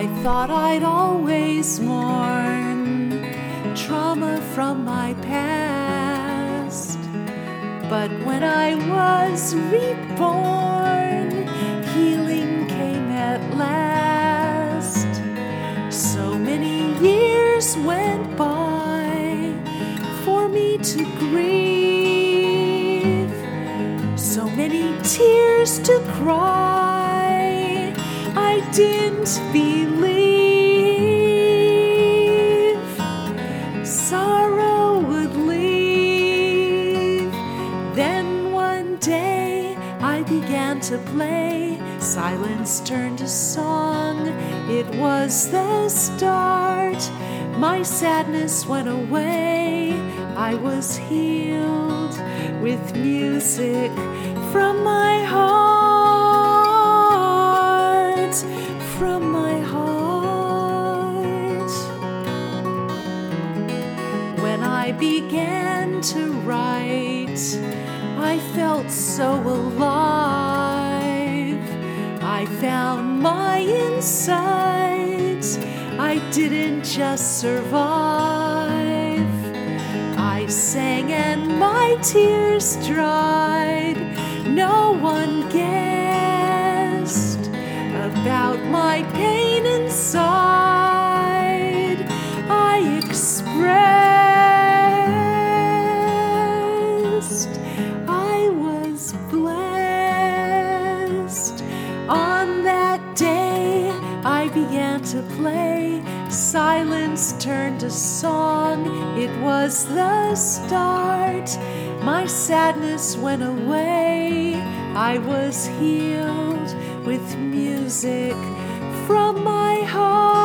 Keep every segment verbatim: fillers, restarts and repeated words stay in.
I thought I'd always mourn trauma from my past, but when I was reborn, healing came at last. So many years went by for me to grieve, so many tears to cry, I didn't believe sorrow would leave. Then one day I began to play, silence turned to song. It was the start, my sadness went away. I was healed with music from my heart, from my heart. When I began to write, I felt so alive. I found my insight. I didn't just survive. I sang and my tears dried. No one guessed about my pain inside. I expressed. I was blessed. On that day I began to play, silence turned to song. It was the start, my sadness went away. I was healed with music from my heart.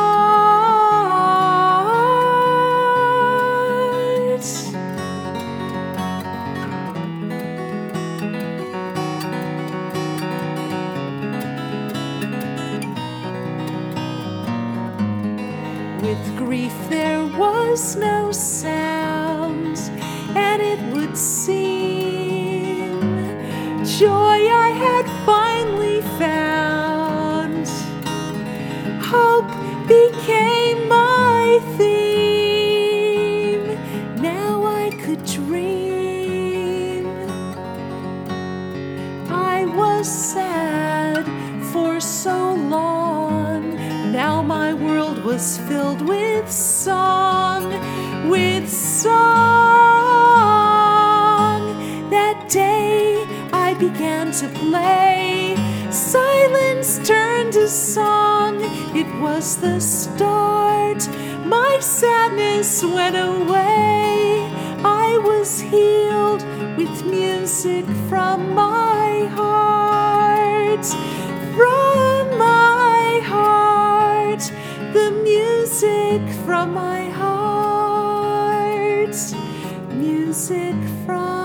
With grief there was no sound, and it would seem joy I had finally found. Hope became my theme. Now I could dream. I was sad for so long. Now my world was filled with song, with song. That day I began to play, silence turned to song. It was the start, my sadness went away. I was healed with music from my heart, from my heart, the music from my heart, music from